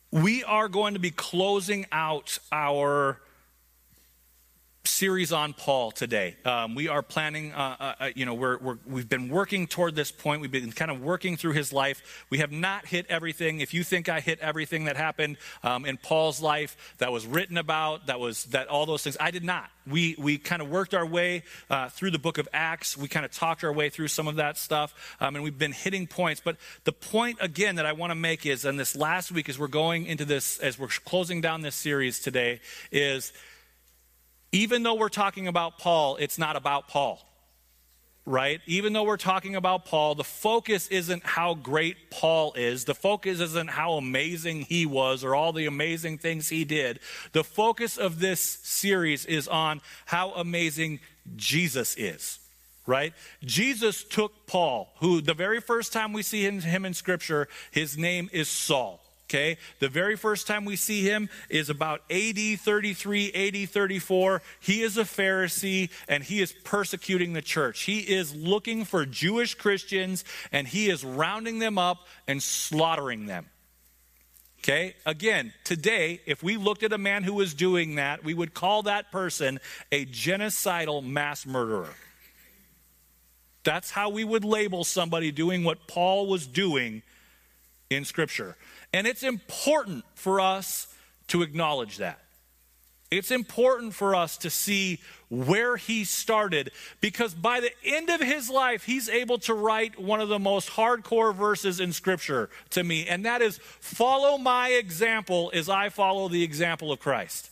We are going to be closing out our series on Paul today. We are planning, we've been working toward this point. We've been kind of working through his life. We have not hit everything. If you think I hit everything that happened in Paul's life, that was written about, that all those things, I did not. We kind of worked our way through the book of Acts. We kind of talked our way through some of that stuff, and we've been hitting points. But the point, again, that I want to make is, and this last week as we're going into this, as we're closing down this series today, is even though we're talking about Paul, it's not about Paul, right? Even though we're talking about Paul, the focus isn't how great Paul is. The focus isn't how amazing he was or all the amazing things he did. The focus of this series is on how amazing Jesus is, right? Jesus took Paul, who the very first time we see him in Scripture, his name is Saul. Okay, the very first time we see him is about AD 33, AD 34. He is a Pharisee and he is persecuting the church. He is looking for Jewish Christians and he is rounding them up and slaughtering them. Okay, again, today, if we looked at a man who was doing that, we would call that person a genocidal mass murderer. That's how we would label somebody doing what Paul was doing in Scripture. And it's important for us to acknowledge that. It's important for us to see where he started, because by the end of his life, he's able to write one of the most hardcore verses in Scripture to me, and that is, follow my example as I follow the example of Christ.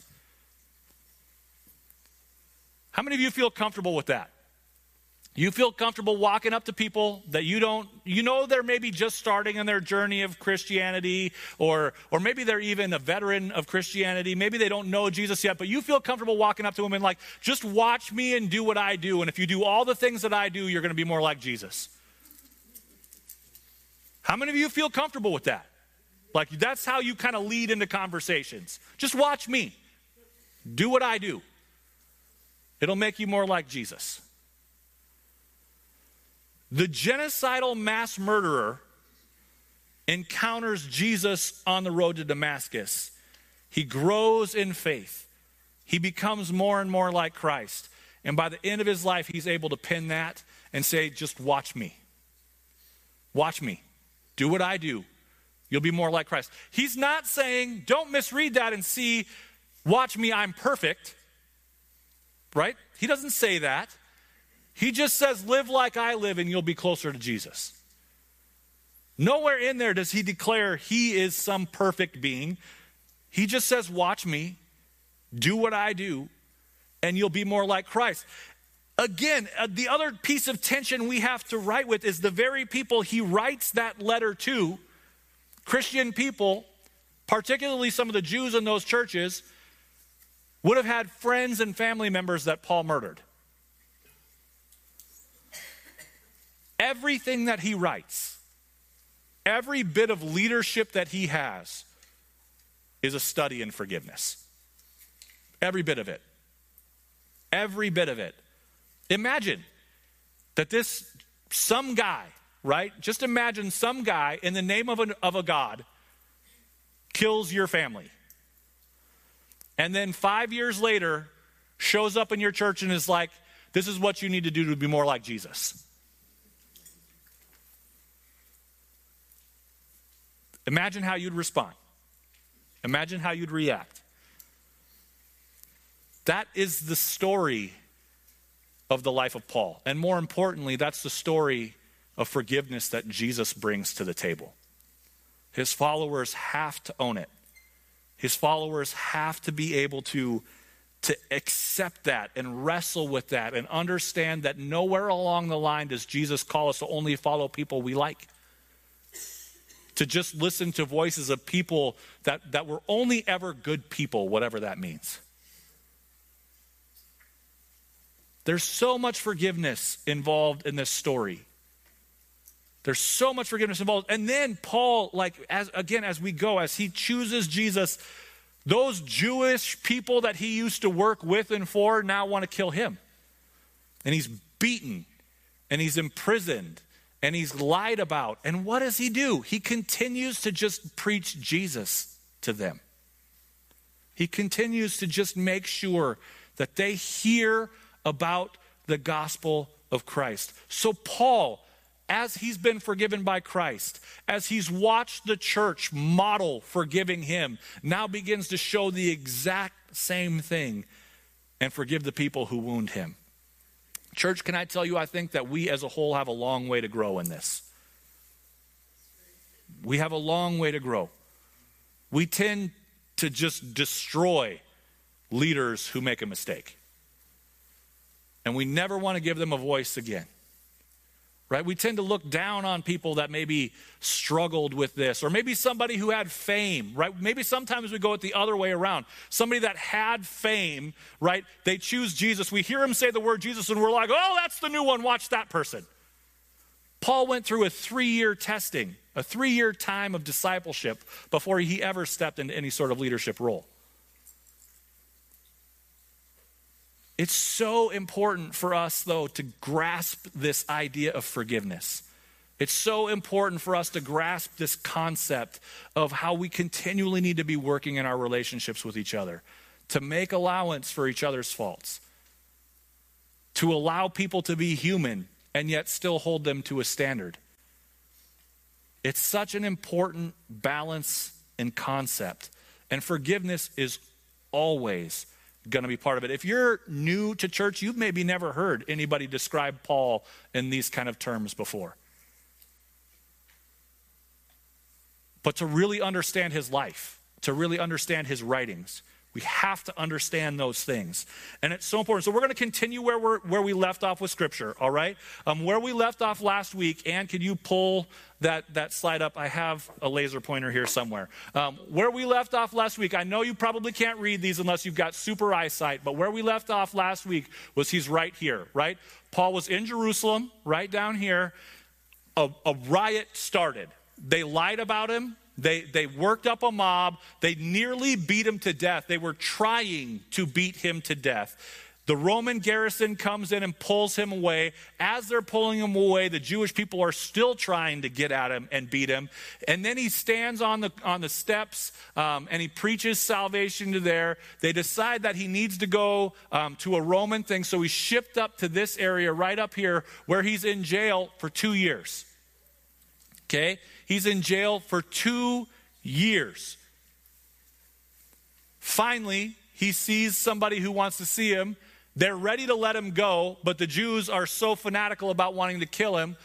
How many of you feel comfortable with that? You feel comfortable walking up to people that they're maybe just starting in their journey of Christianity, or maybe they're even a veteran of Christianity. Maybe they don't know Jesus yet, but you feel comfortable walking up to them and like, just watch me and do what I do. And if you do all the things that I do, you're going to be more like Jesus. How many of you feel comfortable with that? Like, that's how you kind of lead into conversations. Just watch me. Do what I do. It'll make you more like Jesus. The genocidal mass murderer encounters Jesus on the road to Damascus. He grows in faith. He becomes more and more like Christ. And by the end of his life, he's able to pin that and say, just watch me. Watch me. Do what I do. You'll be more like Christ. He's not saying, don't misread that and see, watch me, I'm perfect. Right? He doesn't say that. He just says, live like I live and you'll be closer to Jesus. Nowhere in there does he declare he is some perfect being. He just says, watch me, do what I do, and you'll be more like Christ. Again, the other piece of tension we have to write with is the very people he writes that letter to, Christian people, particularly some of the Jews in those churches, would have had friends and family members that Paul murdered. Everything that he writes, every bit of leadership that he has is a study in forgiveness. Every bit of it. Every bit of it. Imagine that some guy, right? Just imagine some guy in the name of a God kills your family. And then 5 years later shows up in your church and is like, this is what you need to do to be more like Jesus. Imagine how you'd respond. Imagine how you'd react. That is the story of the life of Paul. And more importantly, that's the story of forgiveness that Jesus brings to the table. His followers have to own it. His followers have to be able to accept that and wrestle with that and understand that nowhere along the line does Jesus call us to only follow people we like. To just listen to voices of people that were only ever good people, whatever that means. There's so much forgiveness involved in this story. There's so much forgiveness involved. And then Paul, as we go, as he chooses Jesus, those Jewish people that he used to work with and for now want to kill him. And he's beaten, and he's imprisoned, and he's lied about. And what does he do? He continues to just preach Jesus to them. He continues to just make sure that they hear about the gospel of Christ. So Paul, as he's been forgiven by Christ, as he's watched the church model forgiving him, now begins to show the exact same thing and forgive the people who wound him. Church, can I tell you, I think that we as a whole have a long way to grow in this. We have a long way to grow. We tend to just destroy leaders who make a mistake. And we never want to give them a voice again. Right? We tend to look down on people that maybe struggled with this, or maybe somebody who had fame, right? Maybe sometimes we go it the other way around. Somebody that had fame, right? They choose Jesus. We hear him say the word Jesus and we're like, oh, that's the new one. Watch that person. Paul went through a 3-year testing, a 3-year time of discipleship before he ever stepped into any sort of leadership role. It's so important for us, though, to grasp this idea of forgiveness. It's so important for us to grasp this concept of how we continually need to be working in our relationships with each other, to make allowance for each other's faults, to allow people to be human and yet still hold them to a standard. It's such an important balance and concept, and forgiveness is always going to be part of it. If you're new to church, you've maybe never heard anybody describe Paul in these kind of terms before. But to really understand his life, to really understand his writings, we have to understand those things. And it's so important. So we're going to continue where we left off with Scripture, all right? Where we left off last week, Ann, can you pull that slide up? I have a laser pointer here somewhere. Where we left off last week, I know you probably can't read these unless you've got super eyesight, but where we left off last week was he's right here, right? Paul was in Jerusalem, right down here. A riot started. They lied about him. They worked up a mob. They nearly beat him to death. They were trying to beat him to death. The Roman garrison comes in and pulls him away. As they're pulling him away, the Jewish people are still trying to get at him and beat him. And then he stands on the steps and he preaches salvation to there. They decide that he needs to go to a Roman thing, so he's shipped up to this area right up here where he's in jail for 2 years. Okay? He's in jail for 2 years. Finally, he sees somebody who wants to see him. They're ready to let him go, but the Jews are so fanatical about wanting to kill him,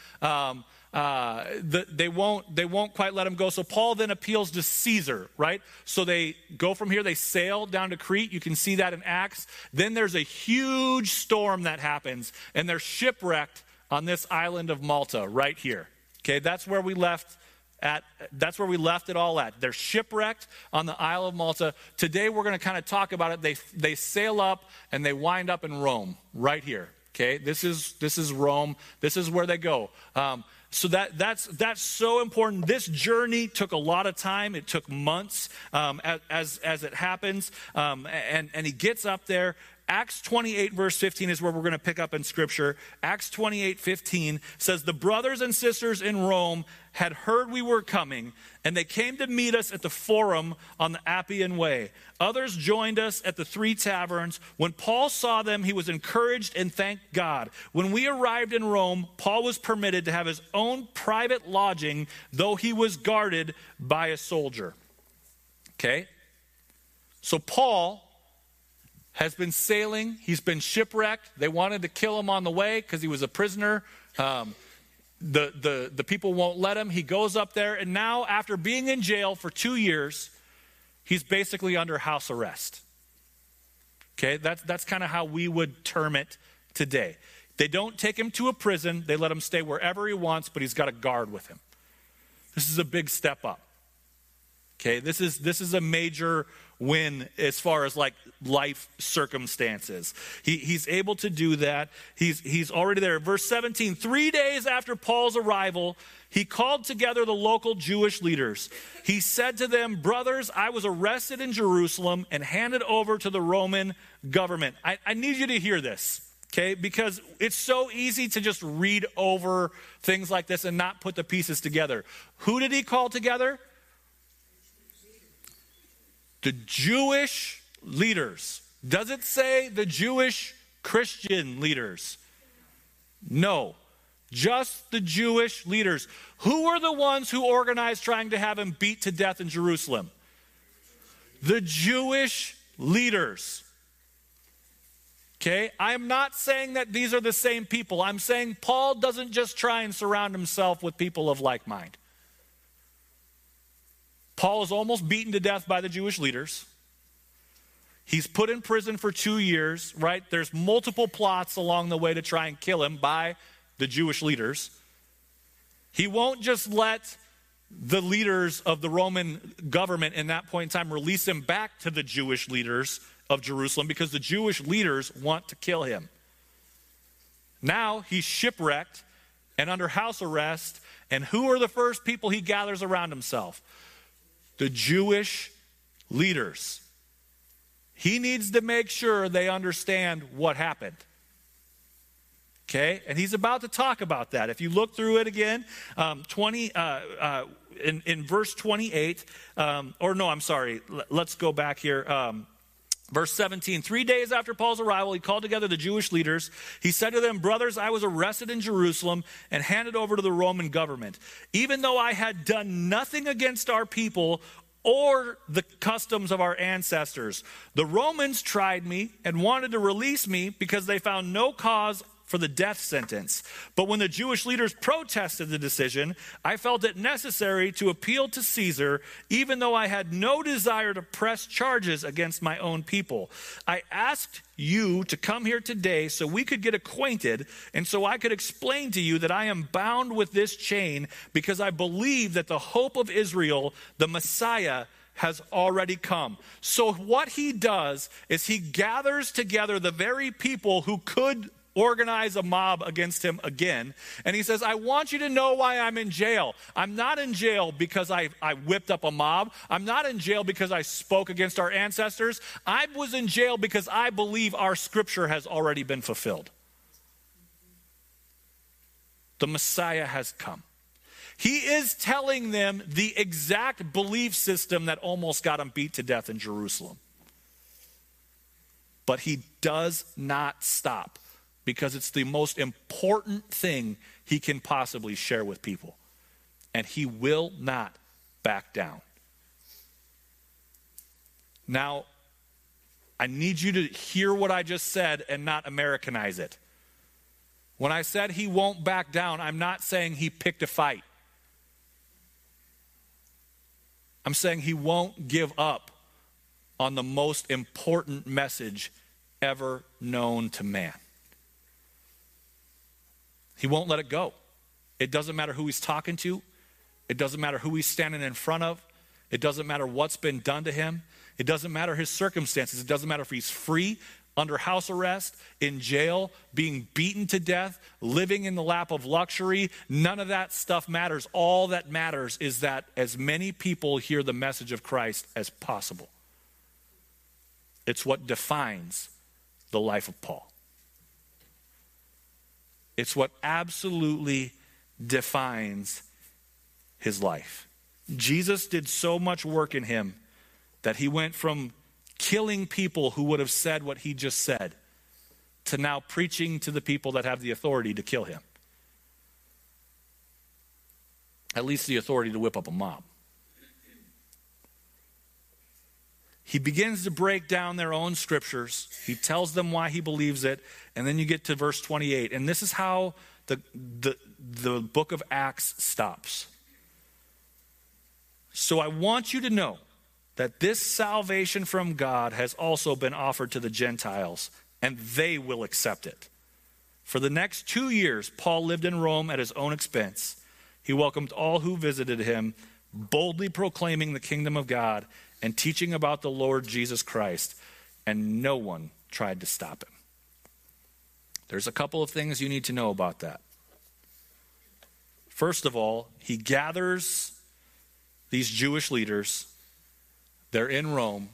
they won't quite let him go. So Paul then appeals to Caesar, right? So they go from here, they sail down to Crete. You can see that in Acts. Then there's a huge storm that happens, and they're shipwrecked on this island of Malta right here. Okay, that's where we left it all at. They're shipwrecked on the Isle of Malta. Today we're going to kind of talk about it. They sail up and they wind up in Rome right here. Okay, this is Rome. This is where they go. So that's so important. This journey took a lot of time. It took months as it happens. And he gets up there. Acts 28 verse 15 is where we're going to pick up in Scripture. Acts 28:15 says, the brothers and sisters in Rome had heard we were coming, and they came to meet us at the Forum on the Appian Way. Others joined us at the 3 taverns. When Paul saw them, he was encouraged and thanked God. When we arrived in Rome, Paul was permitted to have his own private lodging, though he was guarded by a soldier. Okay? So Paul has been sailing. He's been shipwrecked. They wanted to kill him on the way because he was a prisoner. The people won't let him. He goes up there, and now after being in jail for 2 years, he's basically under house arrest. Okay, that's kind of how we would term it today. They don't take him to a prison. They let him stay wherever he wants, but he's got a guard with him. This is a big step up. Okay, this is a major win as far as like life circumstances. He's able to do that. He's already there. Verse 17, 3 days after Paul's arrival, he called together the local Jewish leaders. He said to them, brothers, I was arrested in Jerusalem and handed over to the Roman government. I need you to hear this. Okay, because it's so easy to just read over things like this and not put the pieces together. Who did he call together? The Jewish leaders. Does it say the Jewish Christian leaders? No. Just the Jewish leaders. Who are the ones who organized trying to have him beat to death in Jerusalem? The Jewish leaders. Okay? I am not saying that these are the same people. I'm saying Paul doesn't just try and surround himself with people of like mind. Paul is almost beaten to death by the Jewish leaders. He's put in prison for 2 years, right? There's multiple plots along the way to try and kill him by the Jewish leaders. He won't just let the leaders of the Roman government in that point in time release him back to the Jewish leaders of Jerusalem because the Jewish leaders want to kill him. Now he's shipwrecked and under house arrest, and who are the first people he gathers around himself? The Jewish leaders. He needs to make sure they understand what happened. Okay? And he's about to talk about that. If you look through it again, in verse 28, let's go back here. Verse 17, 3 days after Paul's arrival, he called together the Jewish leaders. He said to them, brothers, I was arrested in Jerusalem and handed over to the Roman government. Even though I had done nothing against our people or the customs of our ancestors, the Romans tried me and wanted to release me because they found no cause for the death sentence. But when the Jewish leaders protested the decision, I felt it necessary to appeal to Caesar, even though I had no desire to press charges against my own people. I asked you to come here today so we could get acquainted and so I could explain to you that I am bound with this chain because I believe that the hope of Israel, the Messiah, has already come. So what he does is he gathers together the very people who could organize a mob against him again. And he says, I want you to know why I'm in jail. I'm not in jail because I whipped up a mob. I'm not in jail because I spoke against our ancestors. I was in jail because I believe our scripture has already been fulfilled. The Messiah has come. He is telling them the exact belief system that almost got him beat to death in Jerusalem. But he does not stop, because it's the most important thing he can possibly share with people. And he will not back down. Now, I need you to hear what I just said and not Americanize it. When I said he won't back down, I'm not saying he picked a fight. I'm saying he won't give up on the most important message ever known to man. He won't let it go. It doesn't matter who he's talking to. It doesn't matter who he's standing in front of. It doesn't matter what's been done to him. It doesn't matter his circumstances. It doesn't matter if he's free, under house arrest, in jail, being beaten to death, living in the lap of luxury. None of that stuff matters. All that matters is that as many people hear the message of Christ as possible. It's what defines the life of Paul. It's what absolutely defines his life. Jesus did so much work in him that he went from killing people who would have said what he just said to now preaching to the people that have the authority to kill him. At least the authority to whip up a mob. He begins to break down their own scriptures. He tells them why he believes it. And then you get to verse 28. And this is how the book of Acts stops. So I want you to know that this salvation from God has also been offered to the Gentiles, and they will accept it. For the next 2 years, Paul lived in Rome at his own expense. He welcomed all who visited him, boldly proclaiming the kingdom of God and teaching about the Lord Jesus Christ, and no one tried to stop him. There's a couple of things you need to know about that. First of all, he gathers these Jewish leaders. They're in Rome.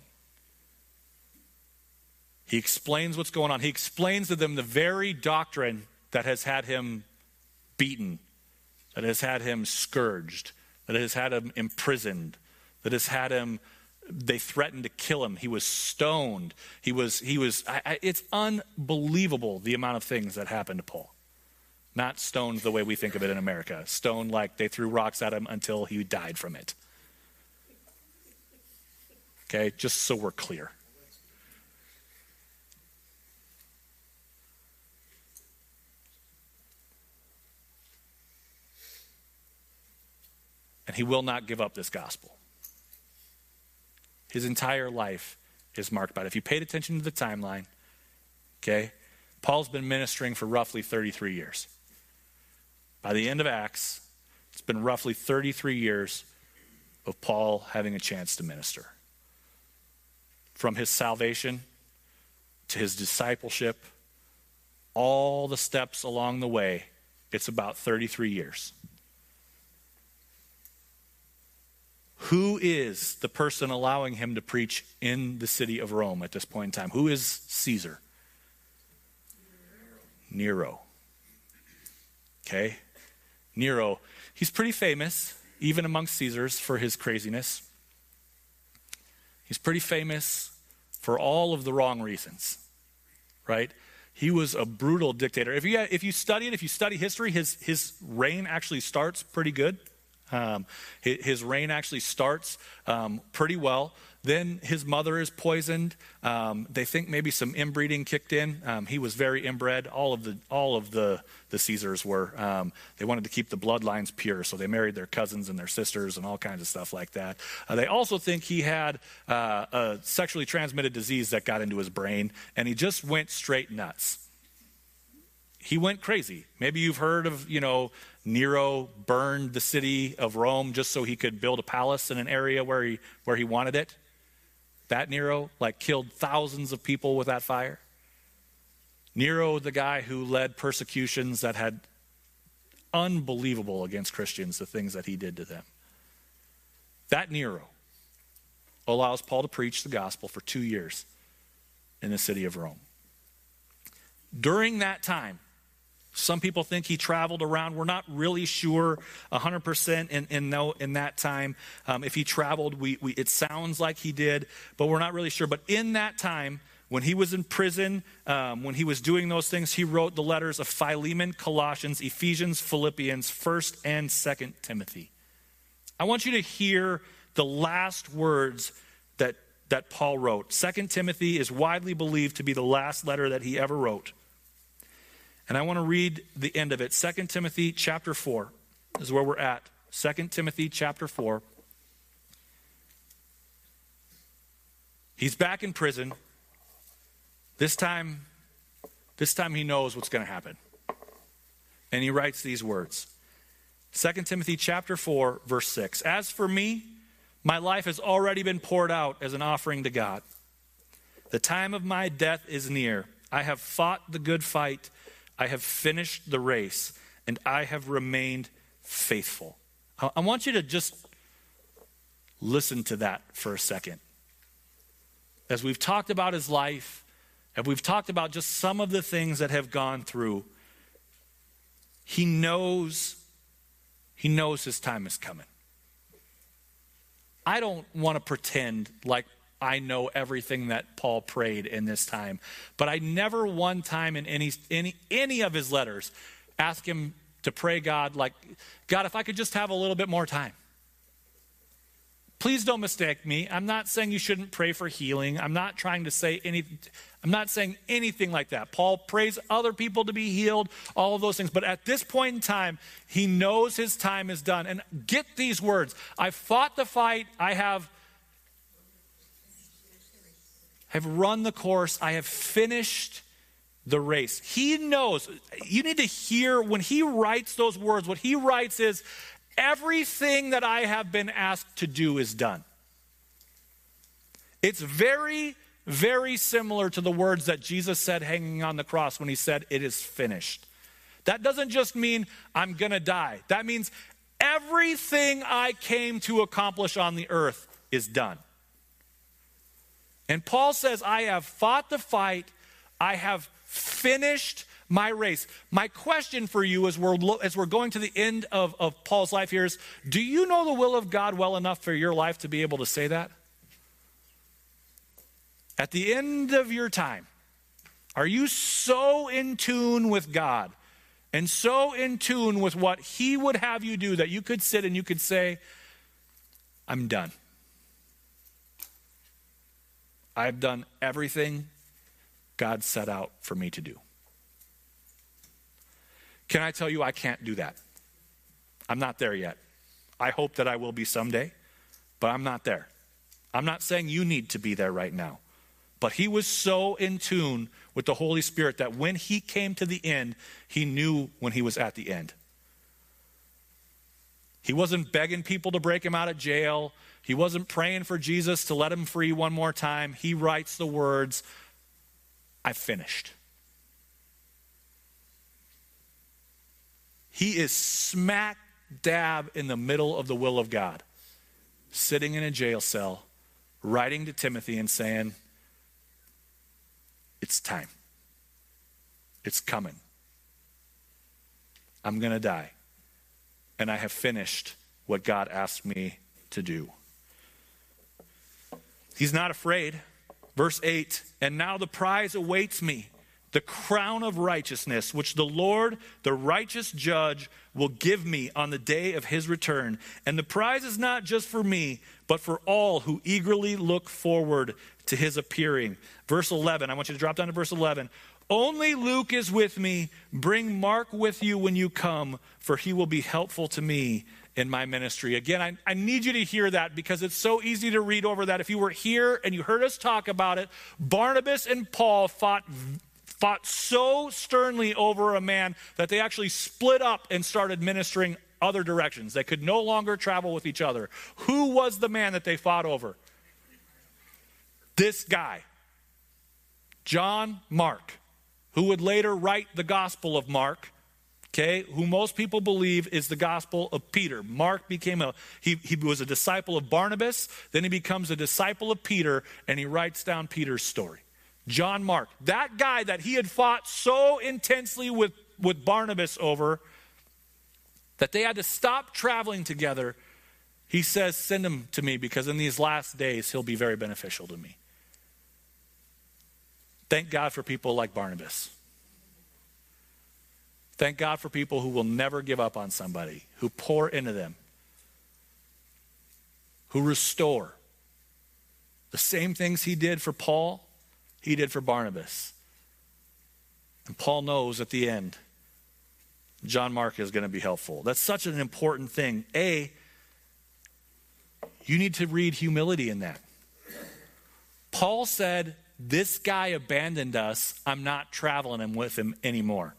He explains what's going on. He explains to them the very doctrine that has had him beaten, that has had him scourged, that has had him imprisoned, that has had him They threatened to kill him. He was stoned. It's unbelievable the amount of things that happened to Paul. Not stoned the way we think of it in America. Stoned like they threw rocks at him until he died from it. Okay, just so we're clear. And he will not give up this gospel. His entire life is marked by it. If you paid attention to the timeline, okay, Paul's been ministering for roughly 33 years. By the end of Acts, it's been roughly 33 years of Paul having a chance to minister. From his salvation to his discipleship, all the steps along the way, it's about 33 years. Who is the person allowing him to preach in the city of Rome at this point in time? Who is Caesar? Nero. Okay? Nero. He's pretty famous, even amongst Caesars, for his craziness. He's pretty famous for all of the wrong reasons, right? He was a brutal dictator. If you study history, his reign actually starts pretty good. His reign actually starts pretty well. Then his mother is poisoned. They think maybe some inbreeding kicked in. He was very inbred. All of the Caesars were. They wanted to keep the bloodlines pure, so they married their cousins and their sisters and all kinds of stuff like that. They also think he had a sexually transmitted disease that got into his brain, and he just went straight nuts. He went crazy. Maybe you've heard of, Nero burned the city of Rome just so he could build a palace in an area where he wanted it. That Nero, killed thousands of people with that fire. Nero, the guy who led persecutions that had unbelievable against Christians, the things that he did to them. That Nero allows Paul to preach the gospel for 2 years in the city of Rome. During that time, some people think he traveled around. We're not really sure 100% in that time. If he traveled, it sounds like he did, but we're not really sure. But in that time, when he was in prison, when he was doing those things, he wrote the letters of Philemon, Colossians, Ephesians, Philippians, 1st and 2nd Timothy. I want you to hear the last words that Paul wrote. 2nd Timothy is widely believed to be the last letter that he ever wrote. And I want to read the end of it. 2 Timothy chapter 4 is where we're at. 2 Timothy chapter 4. He's back in prison. This time he knows what's going to happen. And he writes these words. 2 Timothy chapter 4, verse 6. As for me, my life has already been poured out as an offering to God. The time of my death is near. I have fought the good fight. I have finished the race, and I have remained faithful. I want you to just listen to that for a second. As we've talked about his life, and we've talked about just some of the things that have gone through, he knows his time is coming. I don't want to pretend like I know everything that Paul prayed in this time, but I never one time in any of his letters asked him to pray God, God, if I could just have a little bit more time. Please don't mistake me. I'm not saying you shouldn't pray for healing. I'm not trying to say anything. I'm not saying anything like that. Paul prays other people to be healed, all of those things. But at this point in time, he knows his time is done. And get these words. I fought the fight. I have run the course. I have finished the race. He knows. You need to hear when he writes those words. What he writes is, everything that I have been asked to do is done. It's very, very similar to the words that Jesus said hanging on the cross when he said, it is finished. That doesn't just mean I'm going to die. That means everything I came to accomplish on the earth is done. And Paul says, I have fought the fight. I have finished my race. My question for you as we're going to the end of Paul's life here is, do you know the will of God well enough for your life to be able to say that? At the end of your time, are you so in tune with God and so in tune with what he would have you do that you could sit and you could say, I'm done. I've done everything God set out for me to do. Can I tell you I can't do that? I'm not there yet. I hope that I will be someday, but I'm not there. I'm not saying you need to be there right now. But he was so in tune with the Holy Spirit that when he came to the end, he knew when he was at the end. He wasn't begging people to break him out of jail. He wasn't praying for Jesus to let him free one more time. He writes the words, I've finished. He is smack dab in the middle of the will of God, sitting in a jail cell, writing to Timothy and saying, it's time. It's coming. I'm going to die. And I have finished what God asked me to do. He's not afraid. Verse 8, and now the prize awaits me, the crown of righteousness, which the Lord, the righteous judge, will give me on the day of his return. And the prize is not just for me, but for all who eagerly look forward to his appearing. Verse 11, I want you to drop down to verse 11. Only Luke is with me. Bring Mark with you when you come, for he will be helpful to me in my ministry. Again, I need you to hear that because it's so easy to read over that. If you were here and you heard us talk about it, Barnabas and Paul fought so sternly over a man that they actually split up and started ministering other directions. They could no longer travel with each other. Who was the man that they fought over? This guy, John Mark, who would later write the Gospel of Mark, okay, who most people believe is the Gospel of Peter. Mark became he was a disciple of Barnabas, then he becomes a disciple of Peter, and he writes down Peter's story. John Mark, that guy that he had fought so intensely with Barnabas over that they had to stop traveling together, he says, send him to me because in these last days he'll be very beneficial to me. Thank God for people like Barnabas. Thank God for people who will never give up on somebody, who pour into them, who restore. The same things he did for Paul, he did for Barnabas. And Paul knows at the end, John Mark is going to be helpful. That's such an important thing. You need to read humility in that. Paul said, this guy abandoned us. I'm not traveling with him anymore.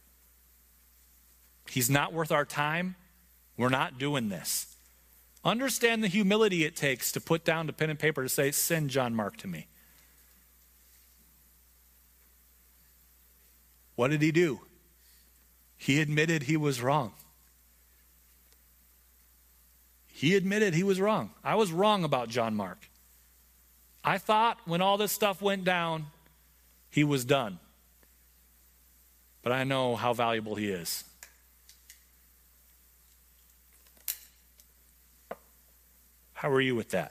He's not worth our time. We're not doing this. Understand the humility it takes to put down the pen and paper to say, send John Mark to me. What did he do? He admitted he was wrong. He admitted he was wrong. I was wrong about John Mark. I thought when all this stuff went down, he was done. But I know how valuable he is. How are you with that?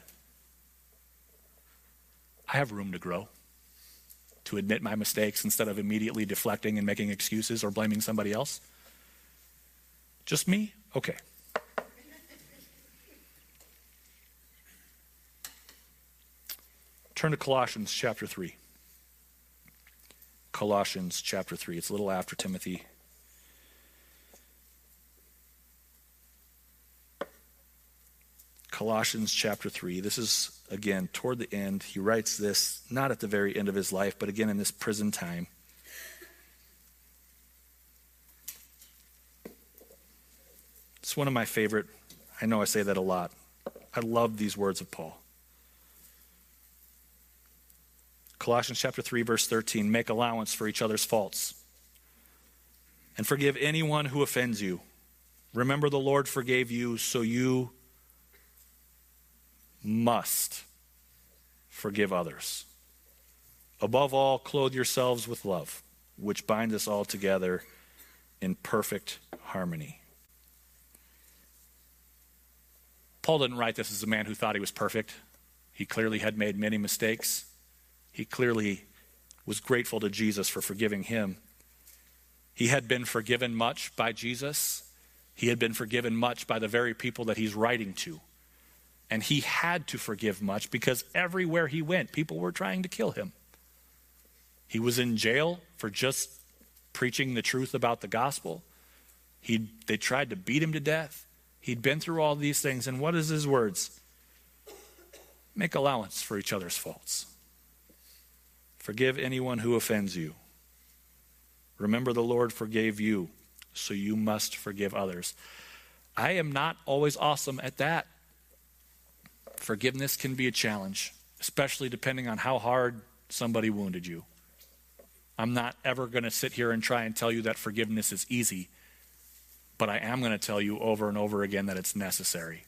I have room to grow, to admit my mistakes instead of immediately deflecting and making excuses or blaming somebody else. Just me? Okay. Turn to Colossians chapter 3. Colossians chapter 3. It's a little after Timothy. Colossians chapter 3. This is, again, toward the end. He writes this, not at the very end of his life, but again in this prison time. It's one of my favorite. I know I say that a lot. I love these words of Paul. Colossians chapter 3, verse 13, make allowance for each other's faults and forgive anyone who offends you. Remember the Lord forgave you, so you must forgive others. Above all, clothe yourselves with love, which binds us all together in perfect harmony. Paul didn't write this as a man who thought he was perfect. He clearly had made many mistakes. He clearly was grateful to Jesus for forgiving him. He had been forgiven much by Jesus. He had been forgiven much by the very people that he's writing to. And he had to forgive much because everywhere he went, people were trying to kill him. He was in jail for just preaching the truth about the gospel. They tried to beat him to death. He'd been through all these things. And what is his words? Make allowance for each other's faults. Forgive anyone who offends you. Remember, the Lord forgave you, so you must forgive others. I am not always awesome at that. Forgiveness can be a challenge, especially depending on how hard somebody wounded you. I'm not ever going to sit here and try and tell you that forgiveness is easy, but I am going to tell you over and over again that it's necessary.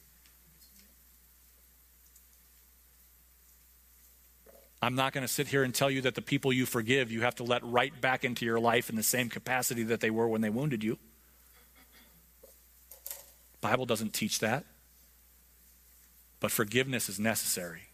I'm not going to sit here and tell you that the people you forgive, you have to let right back into your life in the same capacity that they were when they wounded you. The Bible doesn't teach that. But forgiveness is necessary.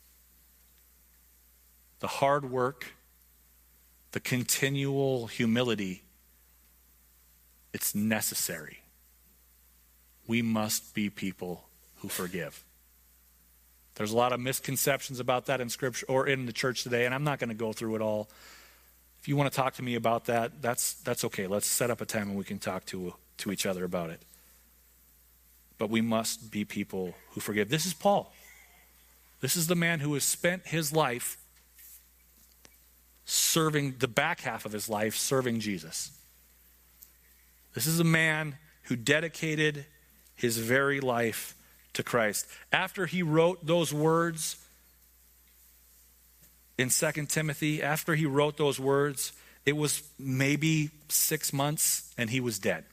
The hard work, the continual humility, it's necessary. We must be people who forgive. There's a lot of misconceptions about that in Scripture or in the church today, and I'm not going to go through it all. If you want to talk to me about that, that's okay. Let's set up a time and we can talk to each other about it. But we must be people who forgive. This is Paul. This is the man who has spent his life serving, the back half of his life, serving Jesus. This is a man who dedicated his very life to Christ. After he wrote those words in 2 Timothy, after he wrote those words, it was maybe 6 months and he was dead.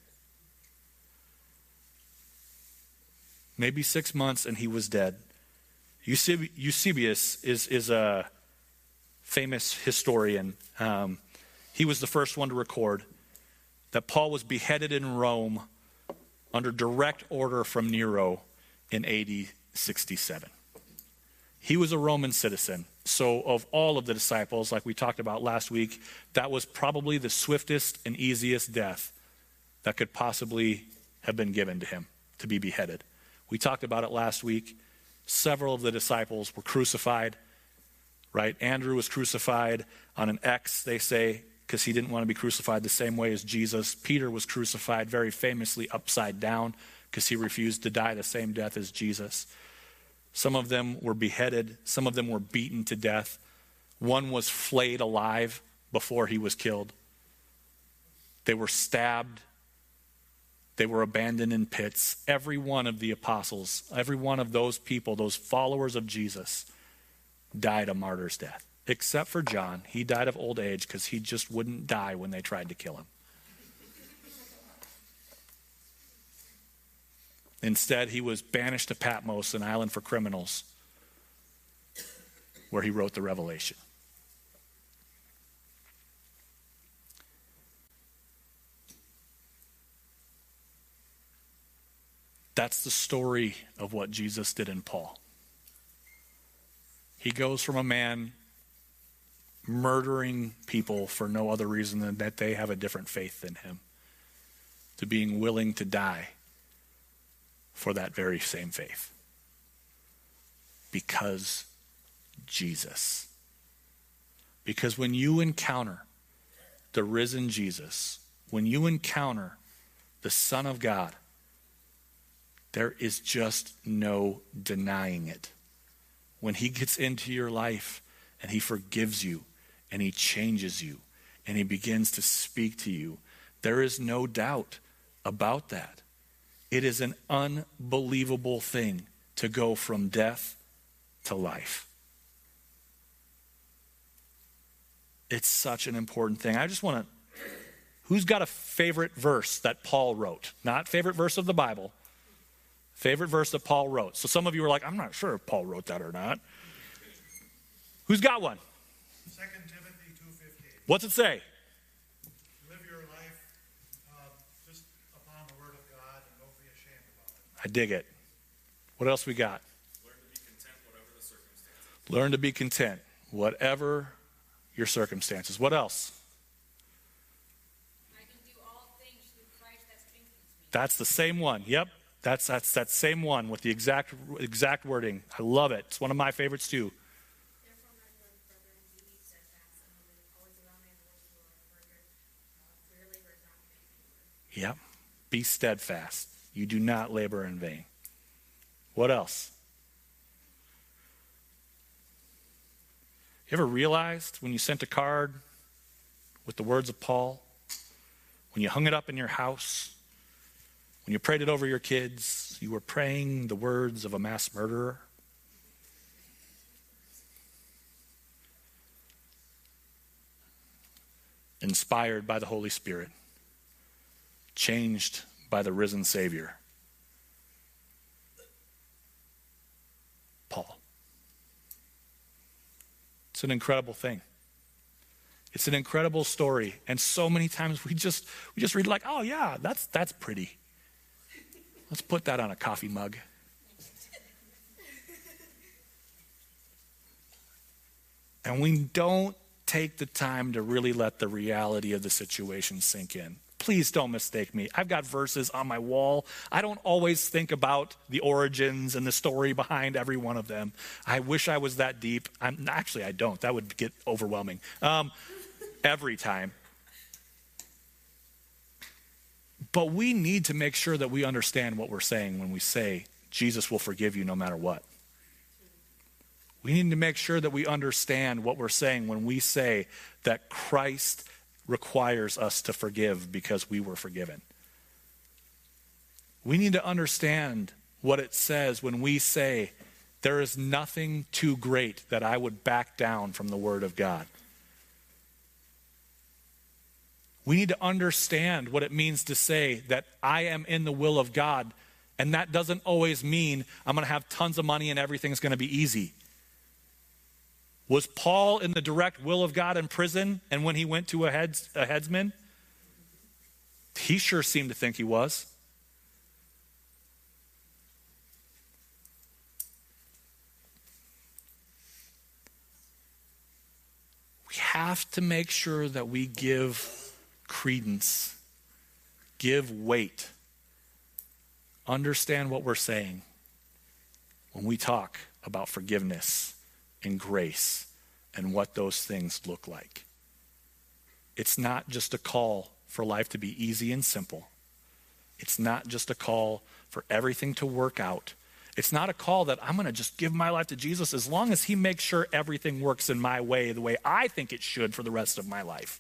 Maybe 6 months and he was dead. Eusebius is a famous historian. He was the first one to record that Paul was beheaded in Rome under direct order from Nero in AD 67. He was a Roman citizen. So of all of the disciples, like we talked about last week, that was probably the swiftest and easiest death that could possibly have been given to him, to be beheaded. We talked about it last week. Several of the disciples were crucified, right? Andrew was crucified on an X, they say, because he didn't want to be crucified the same way as Jesus. Peter was crucified very famously upside down because he refused to die the same death as Jesus. Some of them were beheaded. Some of them were beaten to death. One was flayed alive before he was killed. They were stabbed. They were abandoned in pits. Every one of the apostles, every one of those people, those followers of Jesus, died a martyr's death. Except for John. He died of old age because he just wouldn't die when they tried to kill him. Instead, he was banished to Patmos, an island for criminals, where he wrote the Revelation. That's the story of what Jesus did in Paul. He goes from a man murdering people for no other reason than that they have a different faith than him, to being willing to die for that very same faith. Because Jesus. Because when you encounter the risen Jesus, when you encounter the Son of God, there is just no denying it. When he gets into your life and he forgives you and he changes you and he begins to speak to you, there is no doubt about that. It is an unbelievable thing to go from death to life. It's such an important thing. I just want to, who's got a favorite verse that Paul wrote? Not favorite verse of the Bible. Favorite verse that Paul wrote. So some of you are like, I'm not sure if Paul wrote that or not. Who's got one? 2 Timothy 2:15. What's it say? Live your life just upon the word of God and don't be ashamed about it. I dig it. What else we got? Learn to be content whatever the circumstances. Learn to be content Whatever your circumstances. What else? I can do all things through Christ that strengthens me. That's the same one. Yep. That's that same one with the exact wording. I love it. It's one of my favorites too. Therefore, my beloved brethren, be ye steadfast, unmovable, always abounding in the works of the Lord, for your labor is not in vain. Yep. Be steadfast. You do not labor in vain. What else? You ever realized when you sent a card with the words of Paul, when you hung it up in your house, when you prayed it over your kids, you were praying the words of a mass murderer? Inspired by the Holy Spirit, changed by the risen Savior, Paul. It's an incredible thing. It's an incredible story. And so many times we just read like, oh yeah, that's pretty. Let's put that on a coffee mug. And we don't take the time to really let the reality of the situation sink in. Please don't mistake me. I've got verses on my wall. I don't always think about the origins and the story behind every one of them. I wish I was that deep. Actually, I don't. That would get overwhelming every time. But we need to make sure that we understand what we're saying when we say, Jesus will forgive you no matter what. We need to make sure that we understand what we're saying when we say that Christ requires us to forgive because we were forgiven. We need to understand what it says when we say, there is nothing too great that I would back down from the Word of God. We need to understand what it means to say that I am in the will of God, and that doesn't always mean I'm going to have tons of money and everything's going to be easy. Was Paul in the direct will of God in prison and when he went to a headsman? He sure seemed to think he was. We have to make sure that we give credence, give weight, understand what we're saying when we talk about forgiveness and grace and what those things look like. It's not just a call for life to be easy and simple. It's not just a call for everything to work out. It's not a call that I'm going to just give my life to Jesus as long as he makes sure everything works in my way, the way I think it should for the rest of my life.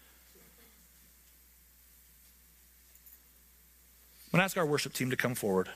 I'm going to ask our worship team to come forward.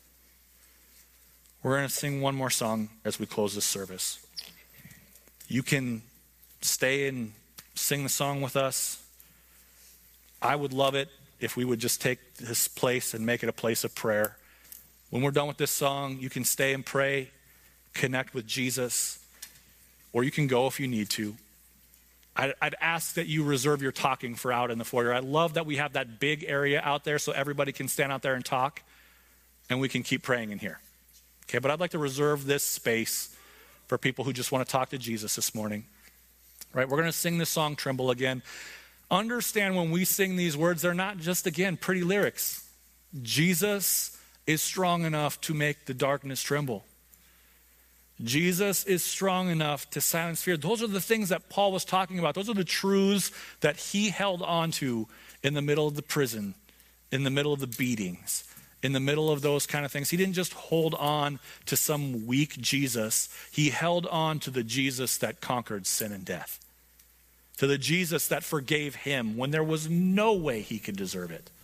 We're going to sing one more song as we close this service. You can stay and sing the song with us. I would love it if we would just take this place and make it a place of prayer. When we're done with this song, you can stay and pray, connect with Jesus, or you can go if you need to. I'd ask that you reserve your talking for out in the foyer. I love that we have that big area out there so everybody can stand out there and talk, and we can keep praying in here. Okay, but I'd like to reserve this space for people who just want to talk to Jesus this morning. Right, we're going to sing this song, Tremble, again. Understand when we sing these words, they're not just, again, pretty lyrics. Jesus is strong enough to make the darkness tremble. Jesus is strong enough to silence fear. Those are the things that Paul was talking about. Those are the truths that he held on to in the middle of the prison, in the middle of the beatings, in the middle of those kind of things. He didn't just hold on to some weak Jesus. He held on to the Jesus that conquered sin and death, to the Jesus that forgave him when there was no way he could deserve it,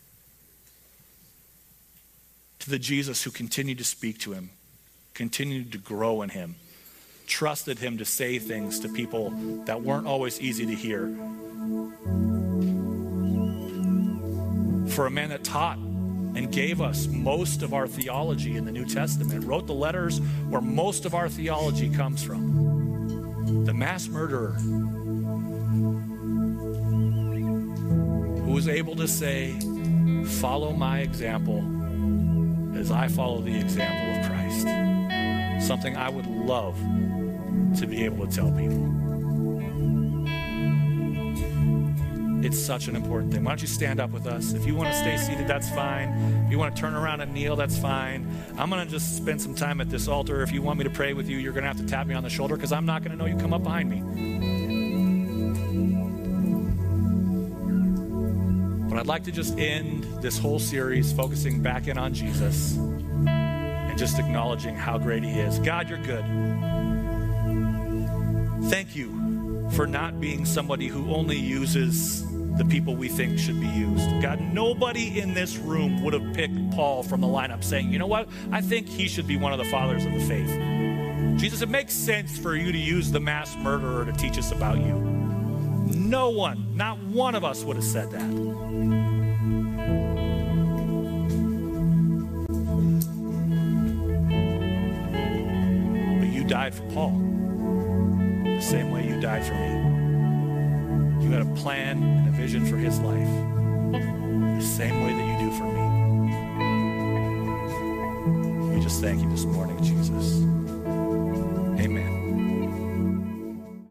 to the Jesus who continued to speak to him, continued to grow in him, trusted him to say things to people that weren't always easy to hear. For a man that taught and gave us most of our theology in the New Testament, wrote the letters where most of our theology comes from, the mass murderer who was able to say, follow my example as I follow the example of Christ. Something I would love to be able to tell people. It's such an important thing. Why don't you stand up with us? If you want to stay seated, that's fine. If you want to turn around and kneel, that's fine. I'm going to just spend some time at this altar. If you want me to pray with you, you're going to have to tap me on the shoulder because I'm not going to know you come up behind me. But I'd like to just end this whole series focusing back in on Jesus and just acknowledging how great he is. God, you're good. Thank you for not being somebody who only uses the people we think should be used. God, nobody in this room would have picked Paul from the lineup saying, you know what, I think he should be one of the fathers of the faith. Jesus, it makes sense for you to use the mass murderer to teach us about you. No one, not one of us would have said that. But you died for Paul the same way you died for me. You had a plan and a vision for his life the same way that you do for me. We just thank you this morning, Jesus. Amen.